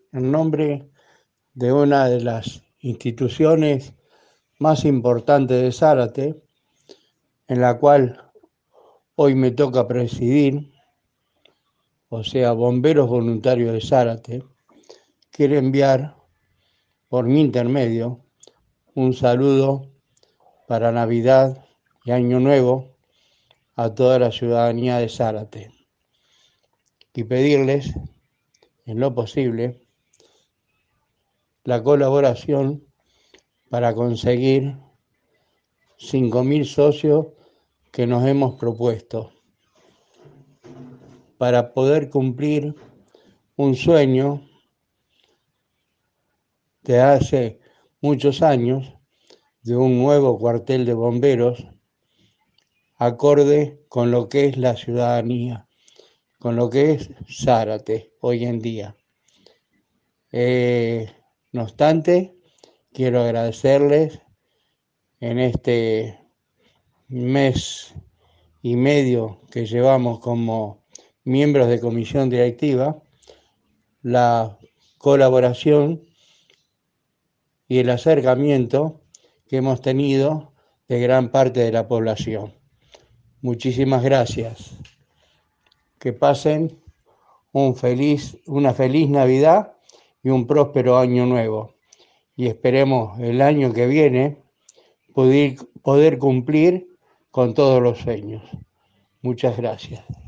en nombre de una de las instituciones más importantes de Zárate, en la cual hoy me toca presidir, o sea, Bomberos Voluntarios de Zárate, quiero enviar por mi intermedio un saludo para Navidad y Año Nuevo a toda la ciudadanía de Zárate y pedirles, en lo posible, la colaboración para conseguir 5.000 socios que nos hemos propuesto para poder cumplir un sueño de hace muchos años de un nuevo cuartel de bomberos acorde con lo que es la ciudadanía, con lo que es Zárate hoy en día. No obstante, quiero agradecerles en este mes y medio que llevamos como miembros de comisión directiva la colaboración y el acercamiento que hemos tenido de gran parte de la población. Muchísimas gracias. Que pasen una feliz Navidad y un próspero año nuevo. Y esperemos el año que viene poder cumplir con todos los sueños. Muchas gracias.